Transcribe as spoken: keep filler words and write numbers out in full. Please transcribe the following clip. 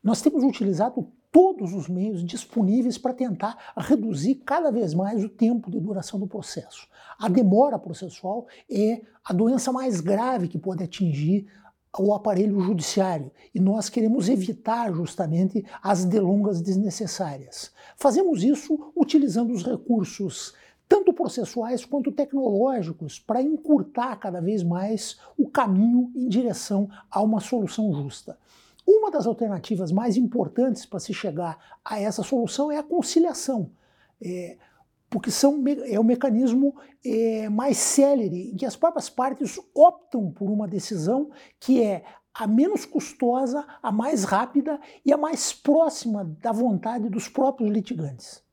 Nós temos utilizado todos os meios disponíveis para tentar reduzir cada vez mais o tempo de duração do processo. A demora processual é a doença mais grave que pode atingir o aparelho judiciário e nós queremos evitar justamente as delongas desnecessárias. Fazemos isso utilizando os recursos tanto processuais quanto tecnológicos para encurtar cada vez mais o caminho em direção a uma solução justa. Uma das alternativas mais importantes para se chegar a essa solução é a conciliação, é, porque são, é o mecanismo é, mais célere, em que as próprias partes optam por uma decisão que é a menos custosa, a mais rápida e a mais próxima da vontade dos próprios litigantes.